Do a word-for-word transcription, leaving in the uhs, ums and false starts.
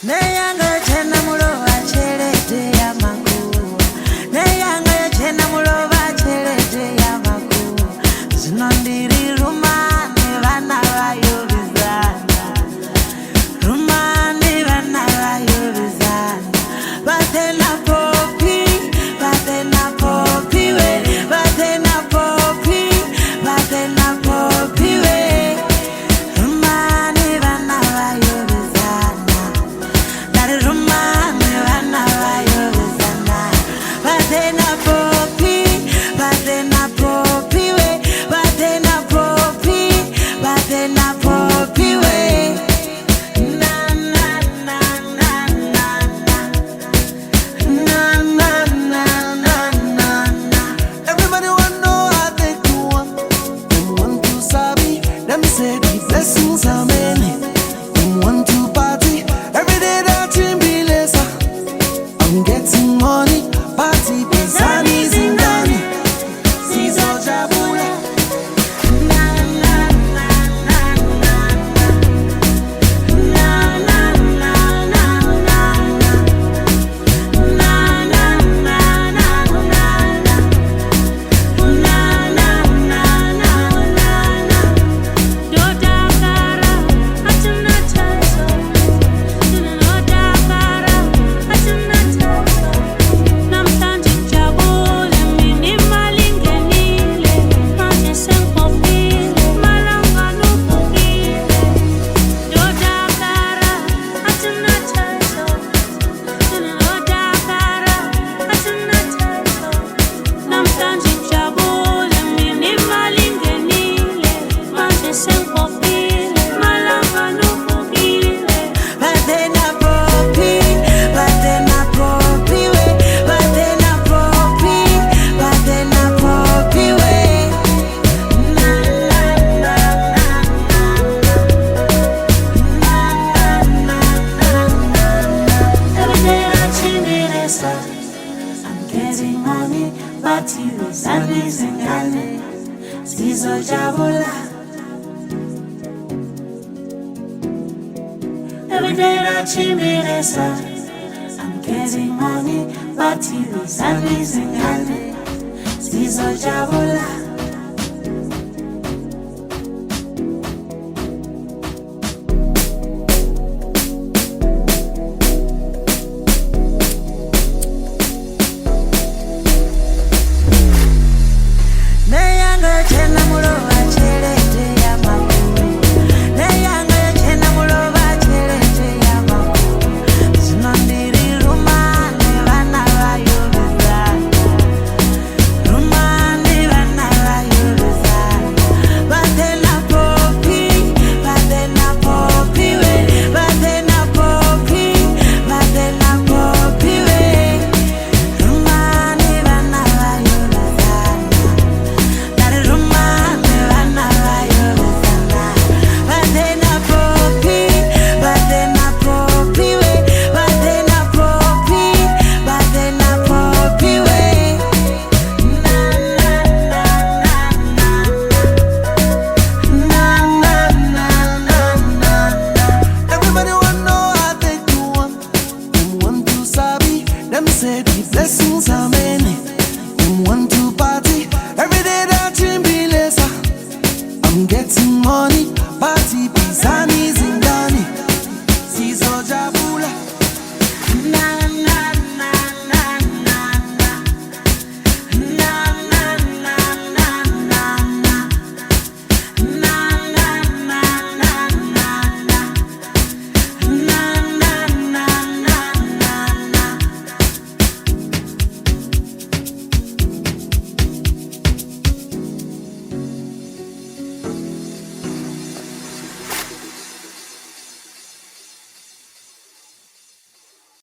Neyanga chena mulova chelete ya makuwa. Neyanga chena mulova chelete ya makuwa. Zinondiri rumane vana vayo bizana. Rumane vana vayo bizana. Batena popi, batena popi we. Batena popi, batena popi we. Rumane vana vayo bizana. Dari rumane vana vayo bizana. Batena popi, batena popi we. Batena popi, batena popi we. Na na na na na na. Na na na na na na. Everybody want know how they do it. Them want to sabi. Them say the blessings are many. Them want to party. Every day that dream be lesser. I'm getting money. Party Pisani's in Ghana. Caesar Jabula. Na na na na na na. Na na na na na na. Na na na na na na. Na na na na na na. Dodakara atuna taso. Dodakara atuna taso. Namhlanje ngijabule mina imalingenile. Manje sengiphophile malanga nuvukile. Dodakara atuna taso. Dodakara atuna taso. Namhlanje ngijabule mina imalingenile. Manje sengiphophile malanga nuvukile. Batena popi, batena popi we. Batena popi, batena popi we. Na na na na na. Na na na na na. Every day I change it, I'm getting money, but you Sunday singane. Sizo jabula. Every day that you meet us, I'm getting money, but you Sunday singane. Sizo jabula.